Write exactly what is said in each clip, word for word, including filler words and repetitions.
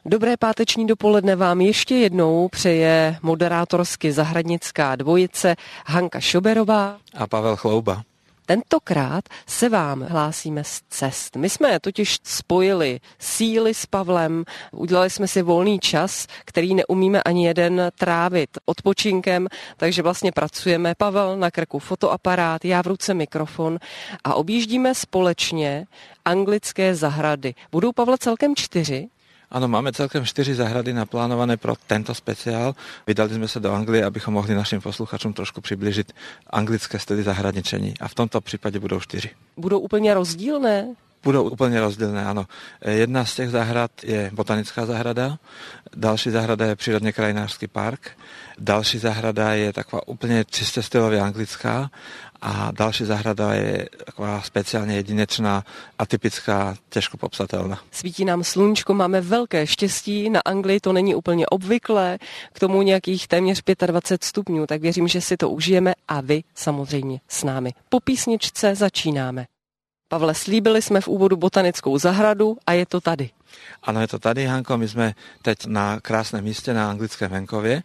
Dobré páteční dopoledne vám ještě jednou přeje moderátorsky zahradnická dvojice Hanka Šoberová a Pavel Chlouba. Tentokrát se vám hlásíme z cest. My jsme totiž spojili síly s Pavlem, udělali jsme si volný čas, který neumíme ani jeden trávit odpočinkem, takže vlastně pracujeme. Pavel na krku fotoaparát, já v ruce mikrofon a objíždíme společně anglické zahrady. Budou, Pavle, celkem čtyři? Ano, máme celkem čtyři zahrady naplánované pro tento speciál. Vydali jsme se do Anglie, abychom mohli našim posluchačům trošku přiblížit anglické styly zahradničení. A v tomto případě budou čtyři. Budou úplně rozdílné? Budou úplně rozdílné, ano. Jedna z těch zahrad je botanická zahrada, další zahrada je přírodně krajinářský park, další zahrada je taková úplně čistě stylově anglická a další zahrada je taková speciálně jedinečná, atypická, těžko popsatelná. Svítí nám sluníčko, máme velké štěstí, na Anglii to není úplně obvyklé, k tomu nějakých téměř dvacet pět stupňů, tak věřím, že si to užijeme a vy samozřejmě s námi. Po písničce začínáme. Pavle, slíbili jsme v úvodu botanickou zahradu a je to tady. Ano, je to tady, Hanko, my jsme teď na krásném místě na anglickém venkově.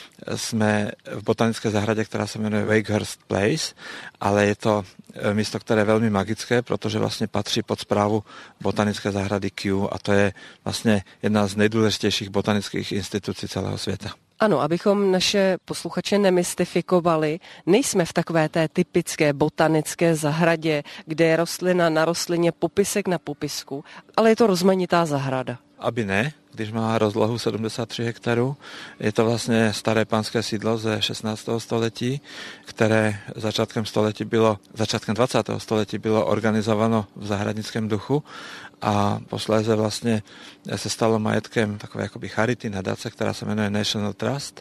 Jsme v botanické zahradě, která se jmenuje Wakehurst Place, ale je to místo, které je velmi magické, protože vlastně patří pod správu botanické zahrady Kew a to je vlastně jedna z nejdůležitějších botanických institucí celého světa. Ano, abychom naše posluchače nemystifikovali, nejsme v takové té typické botanické zahradě, kde je rostlina na rostlině, popisek na popisku, ale je to rozmanitá zahrada. Aby ne, když má rozlohu sedmdesát tři hektarů. Je to vlastně staré panské sídlo ze šestnáctého století, které začátkem století bylo, začátkem dvacátého století bylo organizováno v zahradnickém duchu a posléze vlastně se stalo majetkem takové jakoby charity nadace, která se jmenuje National Trust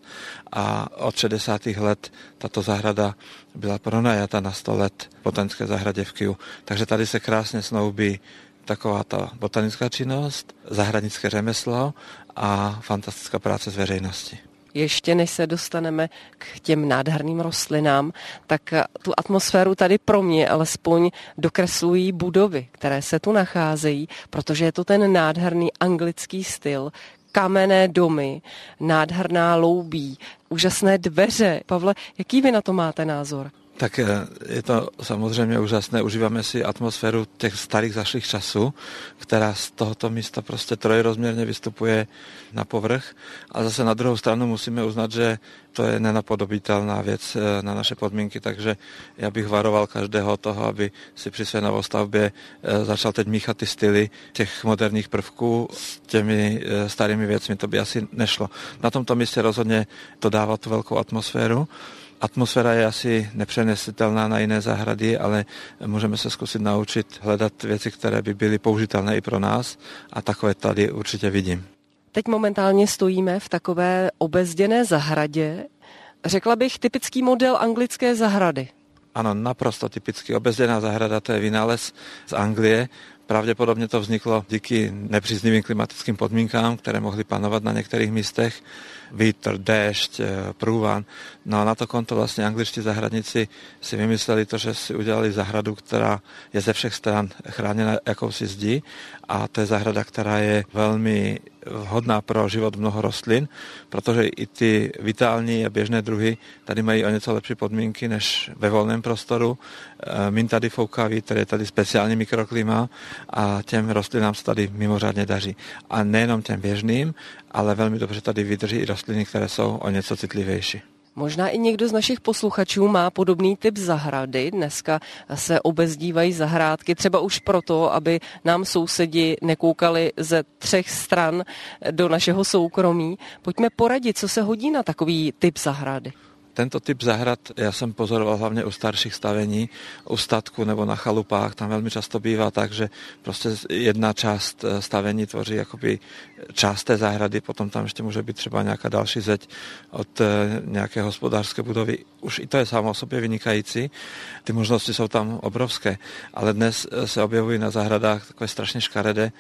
a od šedesátých let tato zahrada byla pronajata na sto let botanické zahradě v Kew. Takže tady se krásně snoubí taková ta botanická činnost, zahradnické řemeslo a fantastická práce s veřejností. Ještě než se dostaneme k těm nádherným rostlinám, tak tu atmosféru tady pro mě alespoň dokreslují budovy, které se tu nacházejí, protože je to ten nádherný anglický styl, kamenné domy, nádherná loubí, úžasné dveře. Pavle, jaký vy na to máte názor? Tak je to samozřejmě úžasné. Užíváme si atmosféru těch starých zašlých časů, která z tohoto místa prostě trojrozměrně vystupuje na povrch. A zase na druhou stranu musíme uznat, že to je nenapodobitelná věc na naše podmínky, takže já bych varoval každého toho, aby si při své novostavbě začal teď míchat ty styly těch moderních prvků s těmi starými věcmi. To by asi nešlo. Na tomto místě rozhodně to dává tu velkou atmosféru. Atmosféra je asi nepřenesitelná na jiné zahrady, ale můžeme se zkusit naučit hledat věci, které by byly použitelné i pro nás a takové tady určitě vidím. Teď momentálně stojíme v takové obezděné zahradě. Řekla bych typický model anglické zahrady. Ano, naprosto typický. Obezděná zahrada, to je vynález z Anglie. Pravděpodobně to vzniklo díky nepříznivým klimatickým podmínkám, které mohly panovat na některých místech. Vítr, déšť, průvan. No a na to konto vlastně angličtí zahradníci si vymysleli to, že si udělali zahradu, která je ze všech stran chráněna jakousi zdí a to je zahrada, která je velmi vhodná pro život mnoho rostlin, protože i ty vitální a běžné druhy tady mají o něco lepší podmínky než ve volném prostoru. Míň tady fouká vítr, je tady speciální mikroklima a těm rostlinám se tady mimořádně daří. A nejenom těm běžným, ale velmi dobře tady vydrží i rostliny, které jsou o něco citlivější. Možná i někdo z našich posluchačů má podobný typ zahrady. Dneska se obezdívají zahrádky třeba už proto, aby nám sousedi nekoukali ze třech stran do našeho soukromí. Pojďme poradit, co se hodí na takový typ zahrady. Tento typ zahrad já jsem pozoroval hlavně u starších stavení, u statku nebo na chalupách. Tam velmi často bývá tak, že prostě jedna část stavení tvoří jakoby část té zahrady, potom tam ještě může být třeba nějaká další zeď od nějaké hospodářské budovy. Už i to je samo o sobě vynikající. Ty možnosti jsou tam obrovské, ale dnes se objevují na zahradách takové strašně škaredé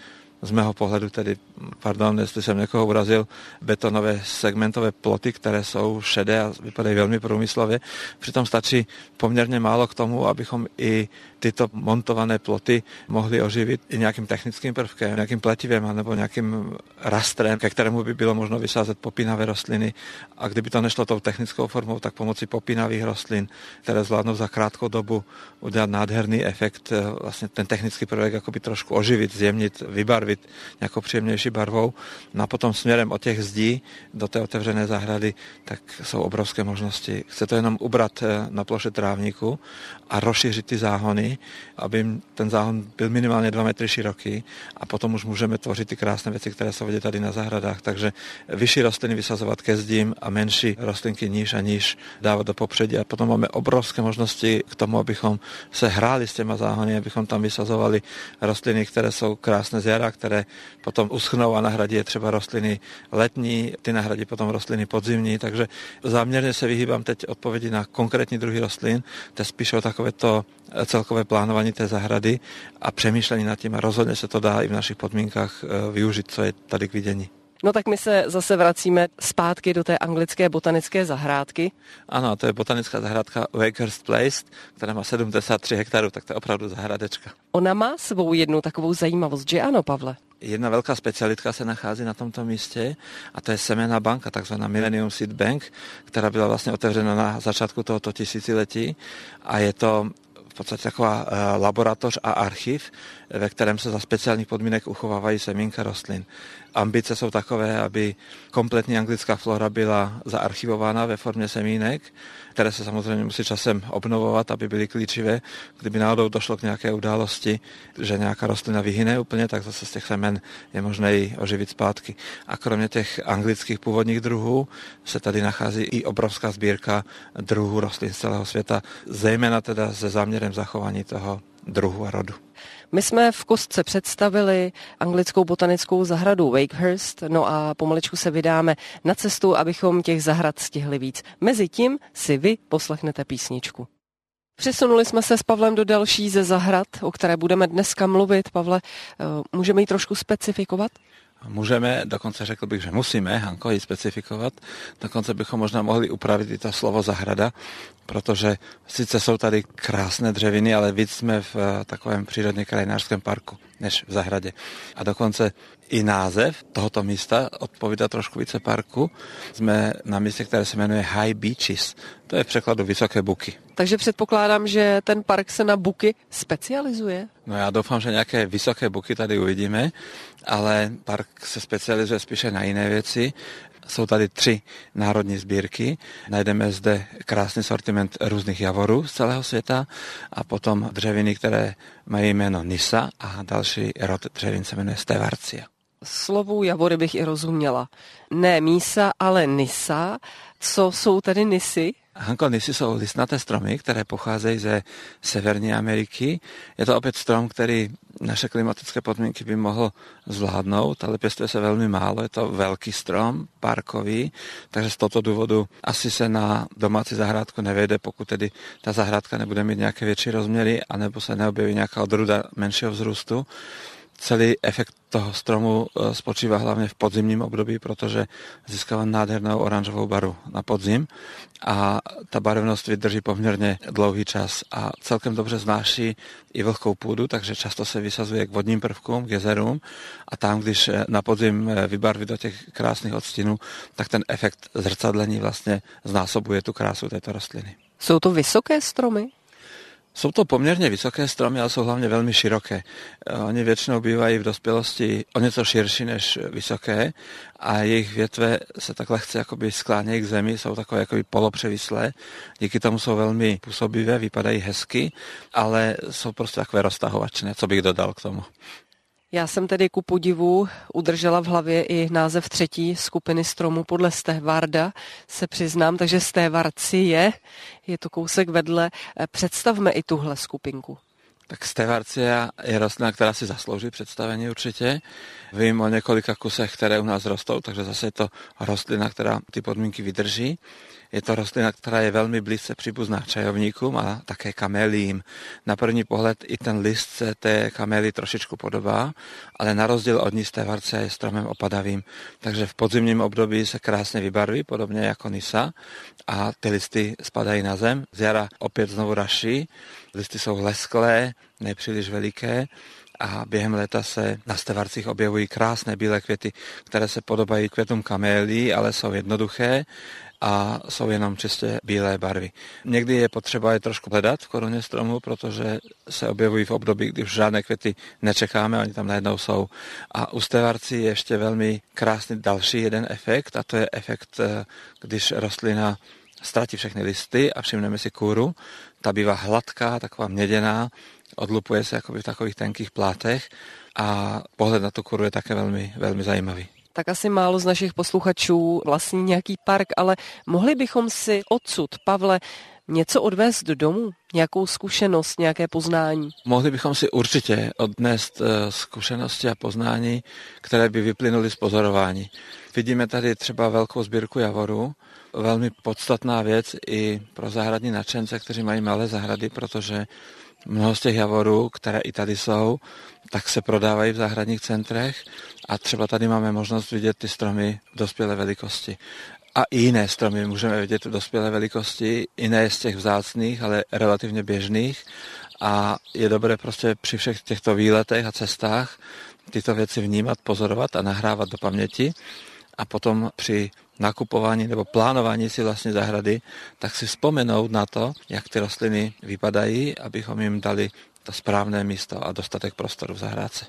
z mého pohledu tedy, pardon, jestli jsem někoho urazil, betonové segmentové ploty, které jsou šedé a vypadají velmi průmyslově. Přitom stačí poměrně málo k tomu, abychom i tyto montované ploty mohli oživit i nějakým technickým prvkem, nějakým pletivem nebo nějakým rastrem, ke kterému by bylo možno vysázet popínavé rostliny. A kdyby to nešlo tou technickou formou, tak pomocí popínavých rostlin, které zvládnou za krátkou dobu udělat nádherný efekt, vlastně ten technický prvek akoby trošku oživit, zjemnit, vybarvit nějakou příjemnější barvou. No a potom směrem od těch zdí do té otevřené zahrady, tak jsou obrovské možnosti. Chce to jenom ubrat na ploše trávníku a rozšířit ty záhony, aby ten záhon byl minimálně dva metry široký a potom už můžeme tvořit ty krásné věci, které jsou vidět tady na zahradách. Takže vyšší rostliny vysazovat ke zdím a menší rostlinky níž a níž dávat do popředí. A potom máme obrovské možnosti k tomu, abychom se hráli s těma záhony, abychom tam vysazovali rostliny, které jsou krásné z jara, které potom uschnou a nahradí je třeba rostliny letní, ty nahradí potom rostliny podzimní. Takže záměrně se vyhýbám teď odpovědi na konkrétní druhy rostlin, to je spíš o takové to celkové plánování té zahrady a přemýšlení nad tím a rozhodně se to dá i v našich podmínkách využít, co je tady k vidění. No tak my se zase vracíme zpátky do té anglické botanické zahrádky. Ano, to je botanická zahrádka Wakehurst Place, která má sedmdesát tři hektarů, tak to je opravdu zahradečka. Ona má svou jednu takovou zajímavost, že ano, Pavle? Jedna velká specialitka se nachází na tomto místě a to je semenná banka, takzvaná Millennium Seed Bank, která byla vlastně otevřena na začátku tohoto tisíciletí a je to v podstatě taková laboratoř a archiv, ve kterém se za speciálních podmínek uchovávají semínka rostlin. Ambice jsou takové, aby kompletní anglická flora byla zaarchivována ve formě semínek, které se samozřejmě musí časem obnovovat, aby byly klíčivé. Kdyby náhodou došlo k nějaké události, že nějaká rostlina vyhyne úplně, tak zase z těch semen je možné ji oživit zpátky. A kromě těch anglických původních druhů se tady nachází i obrovská sbírka druhů rostlin z celého světa, zejména teda se záměrem zachování toho druhu a rodu. My jsme v kostce představili anglickou botanickou zahradu Wakehurst, no a pomaličku se vydáme na cestu, abychom těch zahrad stihli víc. Mezitím si vy poslechnete písničku. Přesunuli jsme se s Pavlem do další ze zahrad, o které budeme dneska mluvit. Pavle, můžeme ji trošku specifikovat? Můžeme, dokonce řekl bych, že musíme, Hanko, ji specifikovat. Dokonce bychom možná mohli upravit i to slovo zahrada, protože sice jsou tady krásné dřeviny, ale víc jsme v takovém přírodně krajinářském parku, než v zahradě. A dokonce i název tohoto místa odpovídá trošku více parku. Jsme na místě, které se jmenuje High Beeches. To je v překladu vysoké buky. Takže předpokládám, že ten park se na buky specializuje? No já doufám, že nějaké vysoké buky tady uvidíme, ale park se specializuje spíše na jiné věci. Jsou tady tři národní sbírky. Najdeme zde krásný sortiment různých javorů z celého světa a potom dřeviny, které mají jméno Nyssa a další rod dřevin se jmenuje Stevarcia. Slovu javory bych i rozuměla. Ne Mísa, ale Nyssa. Co jsou tedy Nissy? Hanko, Nissy jsou listnaté stromy, které pocházejí ze Severní Ameriky. Je to opět strom, který naše klimatické podmínky by mohl zvládnout, ale pěstuje se velmi málo. Je to velký strom, parkový, takže z tohoto důvodu asi se na domácí zahrádku nevejde, pokud tedy ta zahrádka nebude mít nějaké větší rozměry, anebo se neobjeví nějaká odrůda menšího vzrůstu. Celý efekt toho stromu spočívá hlavně v podzimním období, protože získává nádhernou oranžovou barvu na podzim a ta barevnost vydrží poměrně dlouhý čas a celkem dobře znáší i vlhkou půdu, takže často se vysazuje k vodním prvkům, k jezerům a tam, když na podzim vybarví do těch krásných odstínů, tak ten efekt zrcadlení vlastně znásobuje tu krásu této rostliny. Jsou to vysoké stromy? Jsou to poměrně vysoké stromy, ale jsou hlavně velmi široké. Oni většinou bývají v dospělosti o něco širší než vysoké a jejich větve se tak lehce jakoby sklánějí k zemi, jsou takové jakoby polopřevislé. Díky tomu jsou velmi působivé, vypadají hezky, ale jsou prostě takové roztahovačné, co bych dodal k tomu. Já jsem tedy ku podivu udržela v hlavě i název třetí skupiny stromů podle Stevarda, se přiznám, takže Stevarcie je to kousek vedle. Představme i tuhle skupinku. Tak Stevarcia je rostlina, která si zaslouží představení určitě. Vím o několika kusech, které u nás rostou, takže zase je to rostlina, která ty podmínky vydrží. Je to rostlina, která je velmi blízce příbuzná čajovníkům a také kamélím. Na první pohled i ten list se té kamély trošičku podobá, ale na rozdíl od ní stévarce je stromem opadavým. Takže v podzimním období se krásně vybarví, podobně jako nisa, a ty listy spadají na zem. Z jara opět znovu raší, listy jsou lesklé, nepříliš veliké, a během léta se na stevarcích objevují krásné bílé květy, které se podobají květům kamélí, ale jsou jednoduché a jsou jenom čistě bílé barvy. Někdy je potřeba je trošku hledat v koruně stromu, protože se objevují v období, kdy už žádné květy nečekáme, oni tam najednou jsou. A u stevarcí je ještě velmi krásný další jeden efekt, a to je efekt, když rostlina ztratí všechny listy a všimneme si kůru. Ta bývá hladká, taková měděná, odlupuje se jakoby v takových tenkých plátech a pohled na tu kůru je také velmi, velmi zajímavý. Tak asi málo z našich posluchačů vlastní nějaký park, ale mohli bychom si odsud, Pavle, něco odvést do domu? Nějakou zkušenost, nějaké poznání? Mohli bychom si určitě odnést zkušenosti a poznání, které by vyplynuly z pozorování. Vidíme tady třeba velkou sbírku javorů, velmi podstatná věc i pro zahradní nadšence, kteří mají malé zahrady, protože mnoho z těch javorů, které i tady jsou, tak se prodávají v zahradních centrech a třeba tady máme možnost vidět ty stromy v dospělé velikosti. A i jiné stromy můžeme vidět v dospělé velikosti, jiné z těch vzácných, ale relativně běžných, a je dobré prostě při všech těchto výletech a cestách tyto věci vnímat, pozorovat a nahrávat do paměti, a potom při nakupování nebo plánování si vlastně zahrady, tak si vzpomenout na to, jak ty rostliny vypadají, abychom jim dali to správné místo a dostatek prostoru v zahrádce.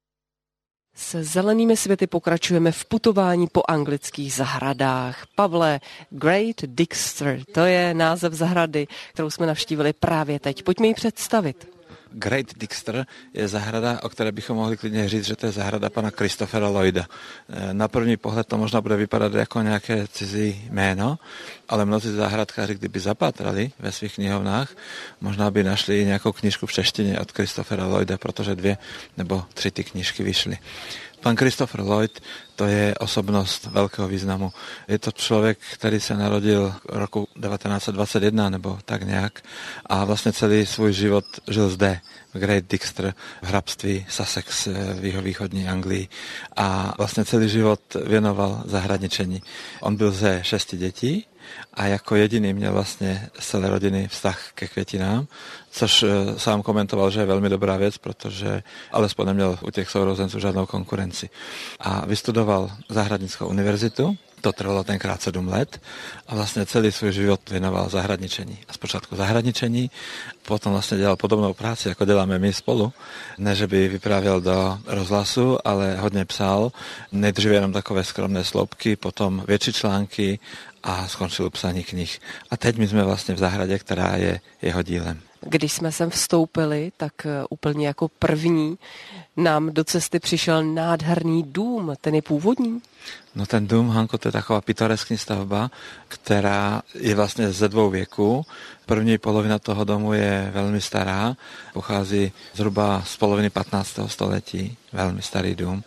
Se zelenými světy pokračujeme v putování po anglických zahradách. Pavle, Great Dixter, to je název zahrady, kterou jsme navštívili právě teď. Pojďme ji představit. Great Dixter je zahrada, o které bychom mohli klidně říct, že to je zahrada pana Christophera Lloyda. Na první pohled to možná bude vypadat jako nějaké cizí jméno, ale mnozí zahradkáři, kdyby zapátrali ve svých knihovnách, možná by našli nějakou knížku v češtině od Christophera Lloyda, protože dvě nebo tři ty knížky vyšly. Pan Christopher Lloyd, to je osobnost velkého významu. Je to člověk, který se narodil roku devatenáct set dvacet jedna nebo tak nějak a vlastně celý svůj život žil zde, v Great Dixter, v hrabství Sussex v jihovýchodní Anglii, a vlastně celý život věnoval zahradničení. On byl ze šesti dětí a jako jediný měl vlastně z celé rodiny vztah ke květinám, což sám komentoval, že je velmi dobrá věc, protože alespoň neměl u těch sourozenců žádnou konkurenci. A vystudoval zahradnickou univerzitu, to trvalo tenkrát sedm let, a vlastně celý svůj život věnoval zahradničení. A zpočátku zahradničení, potom vlastně dělal podobnou práci, jako děláme my spolu. Ne, že by vyprávěl do rozhlasu, ale hodně psal. Nejdříve jenom takové skromné sloupky, potom větší články a skončil u psaní knih. A teď my jsme vlastně v zahradě, která je jeho dílem. Když jsme sem vstoupili, tak úplně jako první nám do cesty přišel nádherný dům, ten je původní. No ten dům, Hanko, to je taková pitoreskní stavba, která je vlastně ze dvou věků. První polovina toho domu je velmi stará, pochází zhruba z poloviny patnáctého století, velmi starý dům.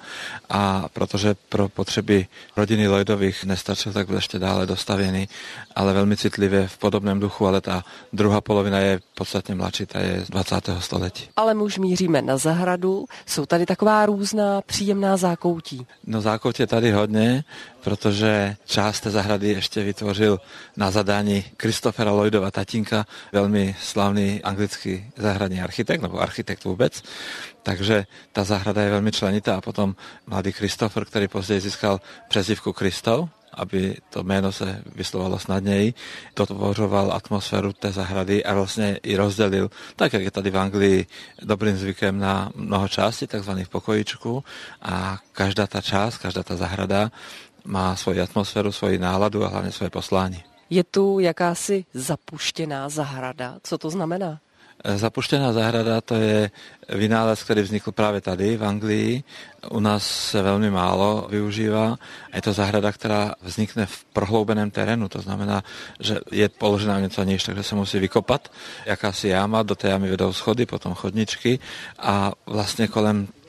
A protože pro potřeby rodiny Lloydových nestačil, tak byl ještě dále dostavěný, ale velmi citlivě v podobném duchu, ale ta druhá polovina je podstatně mladší, ta je z dvacátého století. Ale my už míříme na zahradu, jsou tady taková různá příjemná zákoutí. No zákoutí je tady hodně, protože část té zahrady ještě vytvořil na zadání Christophera Lloydova tatínka, velmi slavný anglický zahradní architekt, nebo architekt vůbec. Takže ta zahrada je velmi členitá a potom mladý Christopher, který později získal přezdívku Kristov, aby to jméno se vyslovalo snadněji, dotvořoval atmosféru té zahrady a vlastně i rozdělil, tak jak je tady v Anglii dobrým zvykem, na mnoho částí, takzvaných pokojíčků, a každá ta část, každá ta zahrada má svoji atmosféru, svoji náladu a hlavně svoje poslání. Je tu jakási zapuštěná zahrada. Co to znamená? Zapuštěná zahrada, to je vynález, který vznikl právě tady v Anglii. U nás se velmi málo využívá. Je to zahrada, která vznikne v prohloubeném terénu, to znamená, že je položená něco níž, takže se musí vykopat jakási jáma, do té jámy vedou schody, potom chodničky a vlastně kolem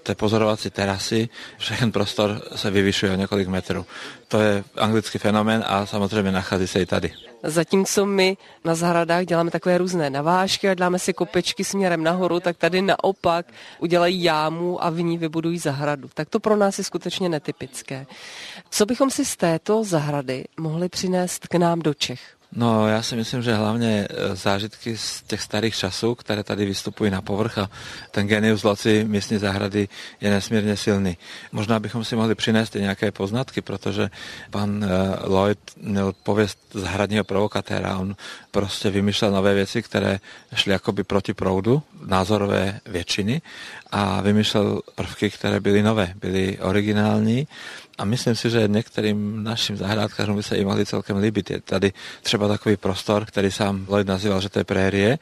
té pozorovací terasy, všechen prostor se vyvyšuje o několik metrů. To je anglický fenomén a samozřejmě nachází se i tady. Zatímco my na zahradách děláme takové různé navážky a děláme si kopečky směrem nahoru, tak tady naopak udělají jámu a v ní vybudují zahradu. Tak to pro nás je skutečně netypické. Co bychom si z této zahrady mohli přinést k nám do Čech? No, já si myslím, že hlavně zážitky z těch starých časů, které tady vystupují na povrch a ten genius loci místní zahrady je nesmírně silný. Možná bychom si mohli přinést i nějaké poznatky, protože pan Lloyd měl pověst zahradního provokatéra. On prostě vymýšlel nové věci, které šly jakoby proti proudu názorové většiny a vymýšlel prvky, které byly nové, byly originální. A myslím si, že některým našim zahrádkářům by se i mohli celkem líbit. Je tady třeba takový prostor, který sám Lloyd nazýval, že to je prérie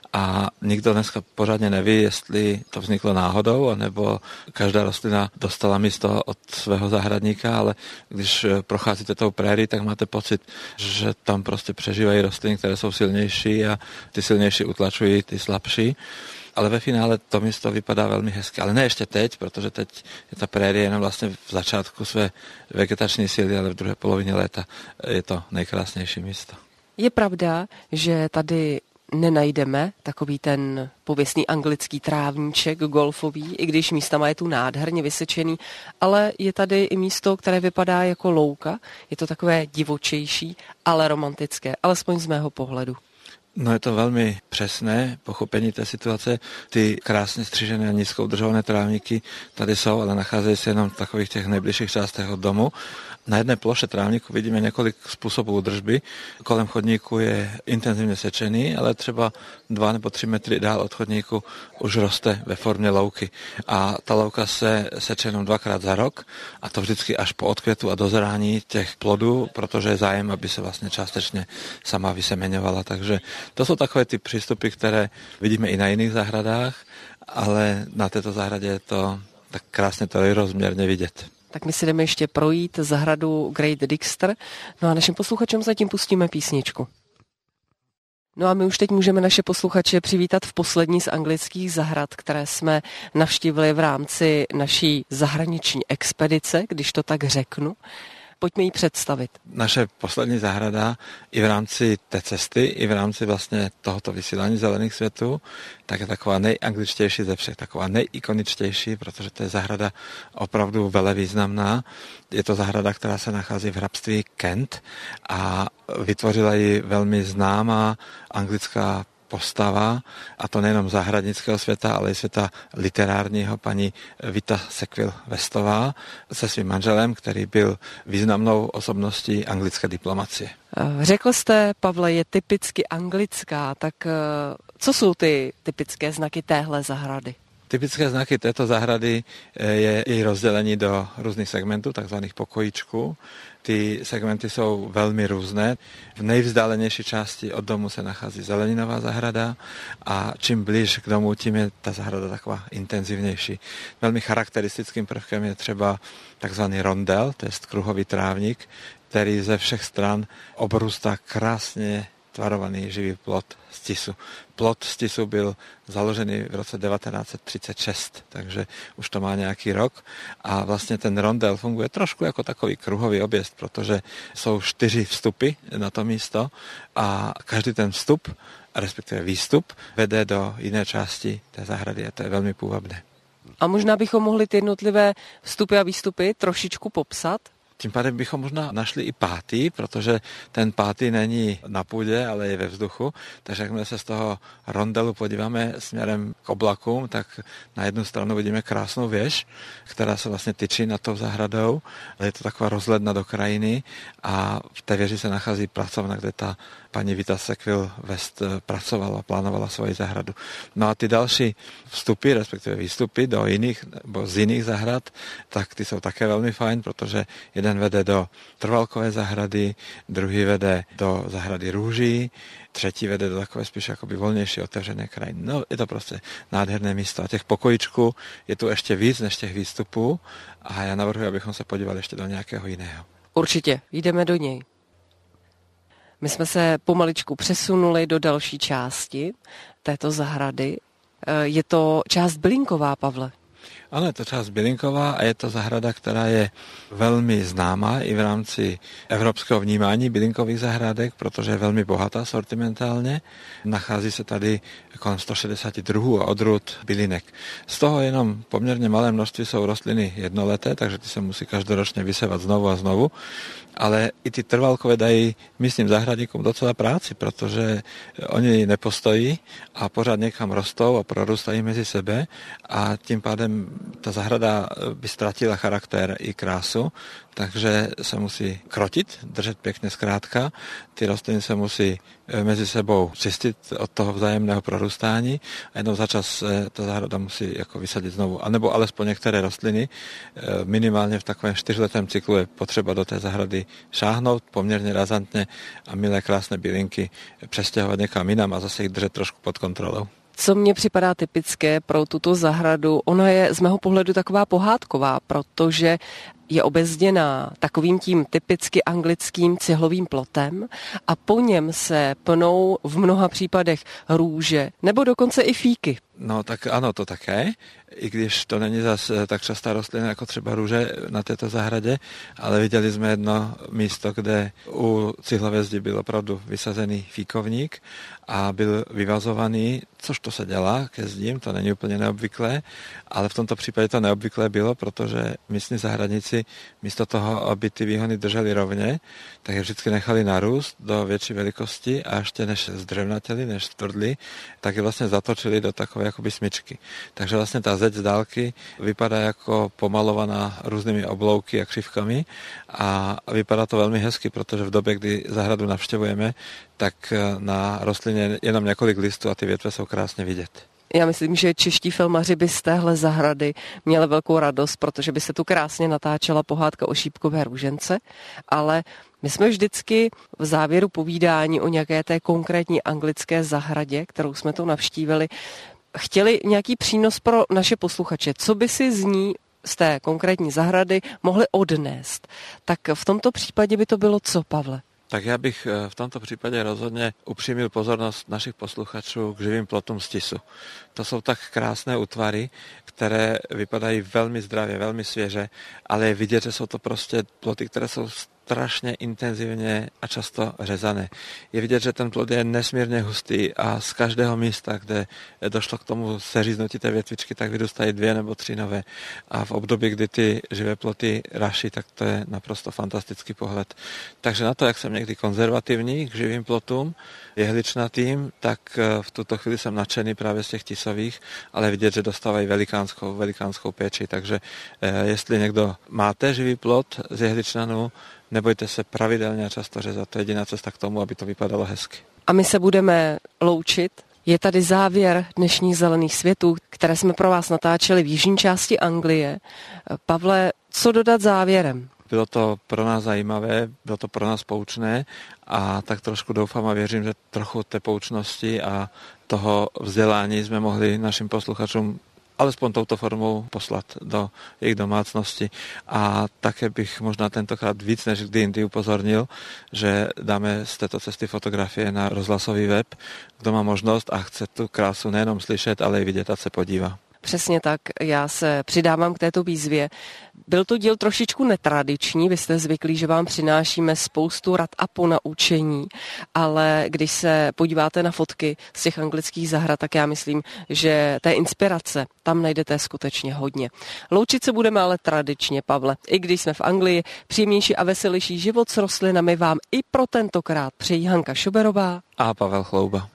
a nikdo dneska pořádně neví, jestli to vzniklo náhodou, anebo každá rostlina dostala místo od svého zahradníka, ale když procházíte tou prérii, tak máte pocit, že tam prostě přežívají rostliny, které jsou silnější a ty silnější utlačují ty slabší. Ale ve finále to místo vypadá velmi hezky. Ale ne ještě teď, protože teď je ta prérie jenom vlastně v začátku své vegetační síly, ale v druhé polovině léta je to nejkrásnější místo. Je pravda, že tady nenajdeme takový ten pověstný anglický trávníček golfový, i když místama je tu nádherně vysečený, ale je tady i místo, které vypadá jako louka. Je to takové divočejší, ale romantické, alespoň z mého pohledu. No je to velmi přesné pochopení té situace. Ty krásně střižené a nízkoudržované trávníky tady jsou, ale nacházejí se jenom v takových těch nejbližších částech od domu. Na jedné ploše trávníku vidíme několik způsobů údržby. Kolem chodníku je intenzivně sečený, ale třeba dva nebo tři metry dál od chodníku už roste ve formě louky. A ta louka se seče jenom dvakrát za rok a to vždycky až po odkvětu a dozrání těch plodů, protože je zájem, aby se vlastně částečně sama vysemeňovala. Takže to jsou takové ty přístupy, které vidíme i na jiných zahradách, ale na této zahradě je to tak krásně trojrozměrně vidět. Tak my si jdeme ještě projít zahradu Great Dixter. No a našim posluchačům zatím pustíme písničku. No a my už teď můžeme naše posluchače přivítat v poslední z anglických zahrad, které jsme navštívili v rámci naší zahraniční expedice, když to tak řeknu. Pojďme ji představit. Naše poslední zahrada i v rámci té cesty, i v rámci vlastně tohoto vysílání zelených světů, tak je taková nejangličtější ze všech, taková nejikoničtější, protože to je zahrada opravdu velevýznamná. Je to zahrada, která se nachází v hrabství Kent a vytvořila ji velmi známá anglická postava, a to nejenom zahradnického světa, ale i světa literárního, paní Vita Sackville-Westová se svým manželem, který byl významnou osobností anglické diplomacie. Řekl jste, Pavle, je typicky anglická, tak co jsou ty typické znaky téhle zahrady? Typické znaky této zahrady je její rozdělení do různých segmentů, takzvaných pokojíčků. Ty segmenty jsou velmi různé. V nejvzdálenější části od domu se nachází zeleninová zahrada a čím blíž k domu, tím je ta zahrada taková intenzivnější. Velmi charakteristickým prvkem je třeba takzvaný rondel, to je kruhový trávník, který ze všech stran obrůstá krásně tvarovaný živý plod z tisu. Plod z tisu byl založený v roce devatenáct set třicet šest, takže už to má nějaký rok a vlastně ten rondel funguje trošku jako takový kruhový objezd, protože jsou čtyři vstupy na to místo a každý ten vstup, respektive výstup, vede do jiné části té zahrady a to je velmi půvabné. A možná bychom mohli ty jednotlivé vstupy a výstupy trošičku popsat? Tím pádem bychom možná našli i pátý, protože ten pátý není na půdě, ale je ve vzduchu. Takže jakmile se z toho rondelu podíváme směrem k oblakům, tak na jednu stranu vidíme krásnou věž, která se vlastně tyčí nad tou zahradou. Je to taková rozhledna do krajiny a v té věži se nachází pracovna, kde ta paní Vita Sackville-West pracovala, plánovala svoji zahradu. No a ty další vstupy, respektive výstupy do jiných, nebo z jiných zahrad, tak ty jsou také velmi fajn, protože jeden vede do trvalkové zahrady, druhý vede do zahrady růží, třetí vede do takové spíš jakoby volnější otevřené krajiny. No, je to prostě nádherné místo. A těch pokojíčků je tu ještě víc než těch výstupů a já navrhuji, abychom se podívali ještě do nějakého jiného. Určitě, jdeme do něj. My jsme se pomaličku přesunuli do další části této zahrady. Je to část bylinková, Pavle? Ano, je to část bylinková a je to zahrada, která je velmi známá i v rámci evropského vnímání bylinkových zahradek, protože je velmi bohatá sortimentálně. Nachází se tady kolem sto šedesát druhů a odrůd bylinek. Z toho jenom poměrně malé množství jsou rostliny jednoleté, takže ty se musí každoročně vysevat znovu a znovu. Ale i ty trvalkové dají místním zahradníkům docela práci, protože oni nepostojí a pořád někam rostou a prorůstají mezi sebe a tím pádem ta zahrada by ztratila charakter i krásu, takže se musí krotit, držet pěkně zkrátka. Ty rostliny se musí mezi sebou čistit od toho vzájemného prorůstání a jednou za čas ta zahrada musí jako vysadit znovu. A nebo alespoň některé rostliny minimálně v takovém čtyřletém cyklu je potřeba do té zahrady šáhnout poměrně razantně a milé krásné bylinky přestěhovat někam jinam a zase jich držet trošku pod kontrolou. Co mně připadá typické pro tuto zahradu, ona je z mého pohledu taková pohádková, protože je obezděná takovým tím typicky anglickým cihlovým plotem a po něm se pnou v mnoha případech růže nebo dokonce i fíky. No tak ano, to také, i když to není zase tak častá rostlina jako třeba růže na této zahradě, ale viděli jsme jedno místo, kde u cihlové zdi byl opravdu vysazený fíkovník a byl vyvazovaný, což to se dělá ke zdím, to není úplně neobvyklé, ale v tomto případě to neobvyklé bylo, protože místní zahradníci místo toho, aby ty výhony drželi rovně, tak je vždycky nechali narůst do větší velikosti a ještě než zdrevnatěli, než stvrdli, tak je vlastně zatočili do takové jakoby smyčky. Takže vlastně ta zeď z dálky vypadá jako pomalovaná různými oblouky a křivkami a vypadá to velmi hezky, protože v době, kdy zahradu navštěvujeme, tak na rostlině jenom několik listů a ty větve jsou krásně vidět. Já myslím, že čeští filmaři by z téhle zahrady měli velkou radost, protože by se tu krásně natáčela pohádka o šípkové růžence, ale my jsme vždycky v závěru povídání o nějaké té konkrétní anglické zahradě, kterou jsme tu navštívili, chtěli nějaký přínos pro naše posluchače. Co by si z ní, z té konkrétní zahrady, mohli odnést? Tak v tomto případě by to bylo co, Pavle? Tak já bych v tomto případě rozhodně upřímil pozornost našich posluchačů k živým plotům z tisu. To jsou tak krásné útvary, které vypadají velmi zdravě, velmi svěže, ale je vidět, že jsou to prostě ploty, které jsou strašně intenzivně a často řezané. Je vidět, že ten plod je nesmírně hustý a z každého místa, kde došlo k tomu seříznutí té větvičky, tak vyrůstají dvě nebo tři nové. A v období, kdy ty živé ploty raší, tak to je naprosto fantastický pohled. Takže na to, jak jsem někdy konzervativní k živým plotům, jehličnatým, tak v tuto chvíli jsem nadšený právě z těch tisových, ale vidět, že dostávají velikánskou, velikánskou péči. Takže eh, jestli někdo máte živý plot z jehličnanů, nebojte se pravidelně a často řezat. To je jediná cesta k tomu, aby to vypadalo hezky. A my se budeme loučit. Je tady závěr dnešních Zelených světů, které jsme pro vás natáčeli v jižní části Anglie. Pavle, co dodat závěrem? Bylo to pro nás zajímavé, bylo to pro nás poučné a tak trošku doufám a věřím, že trochu té poučnosti a toho vzdělání jsme mohli našim posluchačům alespoň touto formou poslat do jejich domácnosti. A také bych možná tentokrát víc než kdy jindy upozornil, že dáme z této cesty fotografie na rozhlasový web. Kdo má možnost a chce tu krásu nejenom slyšet, ale i vidět, ať se podívá. Přesně tak, já se přidávám k této výzvě. Byl to díl trošičku netradiční, vy jste zvyklí, že vám přinášíme spoustu rad a ponaučení, ale když se podíváte na fotky z těch anglických zahrad, tak já myslím, že té inspirace tam najdete skutečně hodně. Loučit se budeme ale tradičně, Pavle. I když jsme v Anglii, příjemnější a veselější život s rostlinami vám i pro tentokrát přejí Hanka Šoberová a Pavel Chlouba.